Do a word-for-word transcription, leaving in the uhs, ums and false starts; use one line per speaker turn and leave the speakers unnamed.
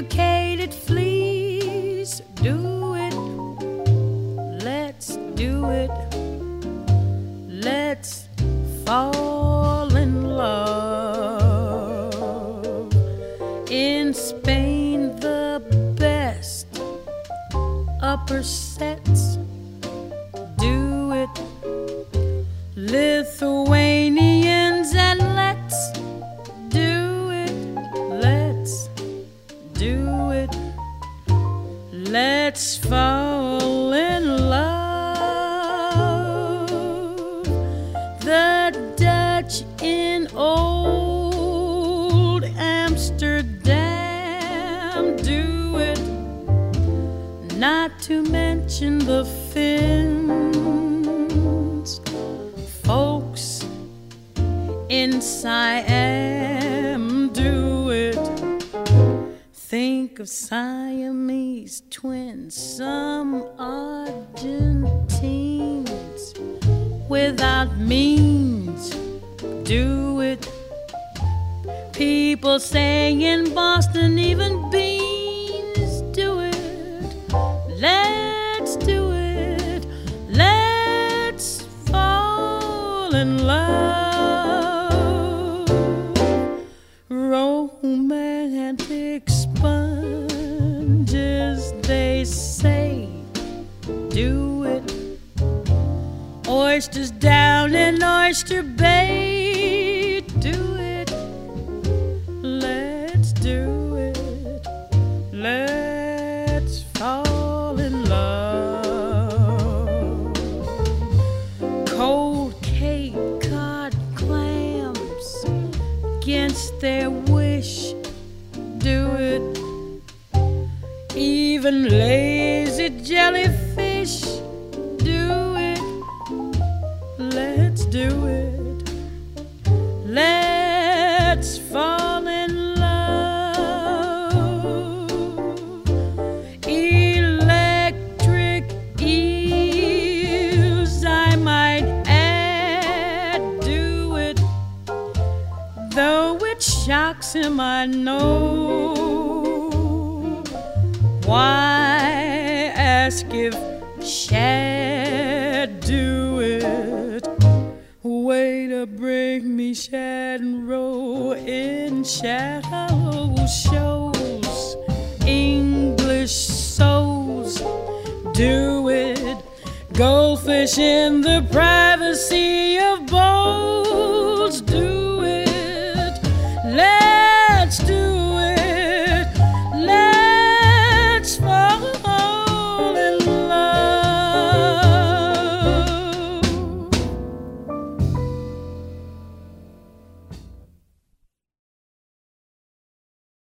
educated fleas. Do it, let's do it. Let's fall in love. In Spain, the best upper sets. Do it, Lithuanians, and let's do it. Let's do it. Let's fall in love. The Dutch in old Amsterdam do it. Not to mention the Finns, folks in Siam do it. Think of Siamese twins, some Argentines without means do it. People saying in Boston even beans do it. Let's do it. Let's fall in love. Romantic sponges, they say, do it. Oysters down in Oyster Bay, do it. Let's do it. Let's fall in love. Cold Cape Cod clams against their wish, do it. Even lazy jellyfish, do it. Let's do it. Let's fall in love. Electric eels, I might add, do it. Though it shocks him, I know. Why ask if Shad do it? Way to bring me Shad and roll in shallow shows. English souls do it. Goldfish in the privacy of bowls do